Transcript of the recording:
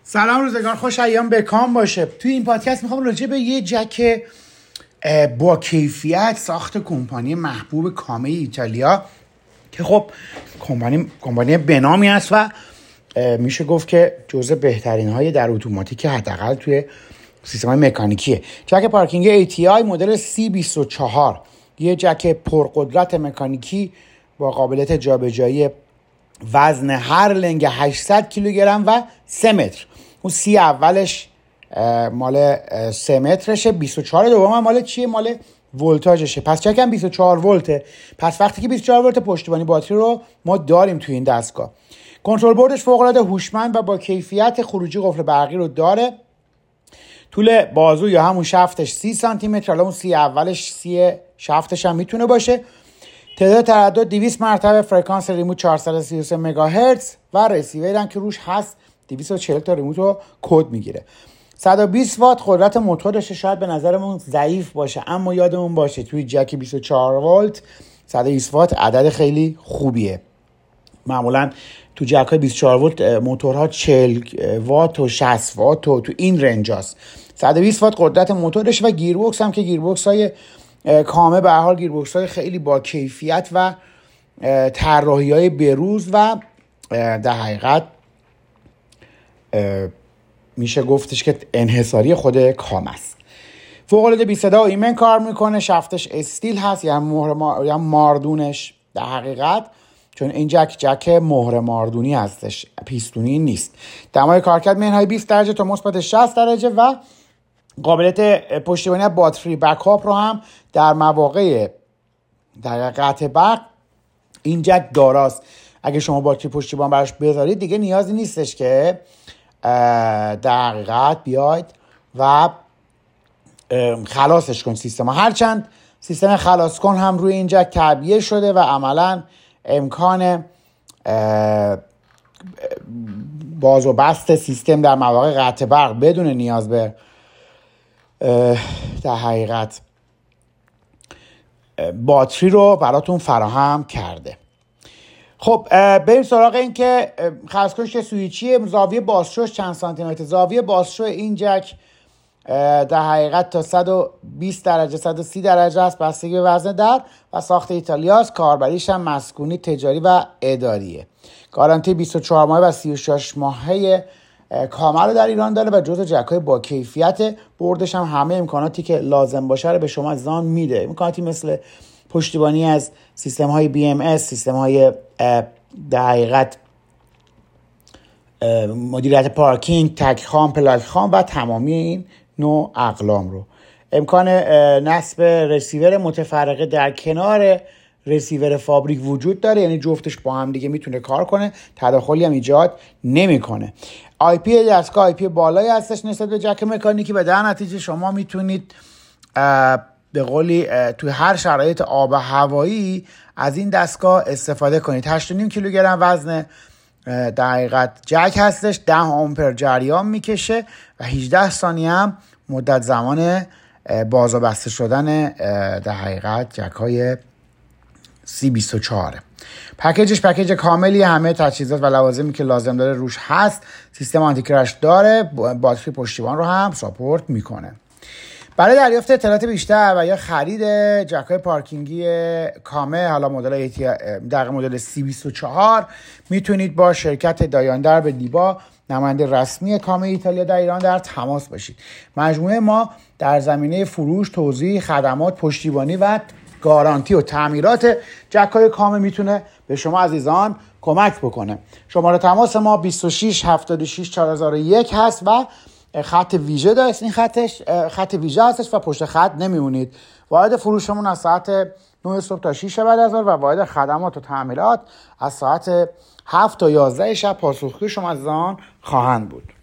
سلام، روزگار خوش، ایام بکام باشه. توی این پادکست میخوام راجع به یه جک با کیفیت ساخت کمپانی محبوب کامه ایتالیا که خب کمپانی بنامی است و میشه گفت که جزء بهترین های در اتوماتیک حداقل توی سیستم های مکانیکیه. جک پارکینگ ATI مدل C24، یه جک پرقدرت مکانیکی با قابلیت جابجایی وزن هر لنگ 800 کیلوگرم و 3 متر. اون سی اولش مال 3 مترشه، 24 دوم مال چیه؟ مال ولتاژشه. پس چکم 24 ولته. پس وقتی که 24 ولت پشتیبانی باتری رو ما داریم توی این دستگاه. کنترل بوردش فوق العاده هوشمند و با کیفیت، خروجی قفل برقی رو داره. طول بازو یا همون شفتش 30 سانتی متر، حالا اون سی اولش 30 شفتش هم میتونه باشه. تعداد تردد 200 مرتبه، فرکانس ریموت 433 مگاهرتز و رسیور هم که روش هست 240 تا ریموت رو کد میگیره. 120 وات قدرت موتورش شاید به نظرمون ضعیف باشه، اما یادمون باشه توی جک 24 ولت 120 وات عدد خیلی خوبیه. معمولا تو جک های 24 ولت موتورها 40 وات و 60 وات و تو این رنج هست. 120 وات قدرت موتورش و گیربکس هم که گیربکس های کامه به هر حال گیربکس های خیلی با کیفیت و طراحی های بروز و در حقیقت میشه گفتش که انحصاری خود کام است. فوق العاده بی صدا و ایمن کار میکنه. شفتش استیل هست، یعنی مهر یا ماردونش در حقیقت، چون این جک مهر ماردونی هستش، پیستونی نیست. دمای کارکرد منهای 20 درجه تا مثبت 60 درجه و قابلیت پشتیبانی باتری بکاپ رو هم در مواقع در قطع برق این جک داراست. اگه شما باتری پشتیبان براش بذارید دیگه نیازی نیستش که در حقیقت بیاید و خلاصش کن سیستم. هرچند سیستم خلاص کن هم روی این جک تعبیه شده و عملا امکان باز و بست سیستم در مواقع قطع برق بدون نیاز به در حقیقت باتری رو براتون فراهم کرده. خب بریم سراغ این که خلاصکنش که سویچیه. زاویه بازشوش چند سانتی متر. زاویه بازشو این جک در حقیقت تا 120 درجه 130 درجه است، بستگی به وزن در و ساخت ایتالیاست. کاربریش هم مسکونی، تجاری و اداریه. گارانتی 24 ماهه و 36 ماهه کامه رو در ایران داره و جزو جک‌های با کیفیت. بردش هم همه امکاناتی که لازم باشه رو به شما عزیزان میده. امکاناتی مثل پشتیبانی از سیستم های BMS، سیستم های در حقیقت مدیریت پارکینگ، تک خام، پلاک خام و تمامی این نوع اقلام رو. امکان نصب رسیور متفرقه در کنار رسیور فابریک وجود داره، یعنی جفتش با هم دیگه میتونه کار کنه، تداخلی هم ایجاد نمیکنه. IP دستگاه IP بالایی هستش نسبت به جک مکانیکی و در نتیجه شما میتونید به قولی توی هر شرایط آب و هوایی از این دستگاه استفاده کنید. 8.5 کیلوگرم وزن در حقیقت جک هستش، 10 آمپر جریان میکشه و 18 ثانیه هم مدت زمان باز و بسته شدن در حقیقت جک های C24. پکیجش پکیج کاملی، همه تجهیزات و لوازمی که لازم داره روش هست. سیستم آنتی کرش داره، باتری پشتیبان رو هم ساپورت میکنه. برای دریافت اطلاعات بیشتر و یا خرید جک‌های پارکینگی کامه، حالا مدل در مدل C24، میتونید با شرکت دایاندر به دیبا، نماینده رسمی کامه ایتالیا در ایران، در تماس باشید. مجموعه ما در زمینه فروش، توزیع، خدمات، پشتیبانی و گارانتی و تعمیرات جک‌های کامه میتونه به شما عزیزان کمک بکنه. شماره تماس ما 26 76 4001 هست و خط ویژه داره. این خط ویژه هستش و پشت خط نمیمونید. واحد فروشمون از ساعت 9 صبح تا 6 بعد از ظهر و واحد خدمات و تعمیرات از ساعت 7 تا 11 شب پاسخگوی شما عزیزان خواهند بود.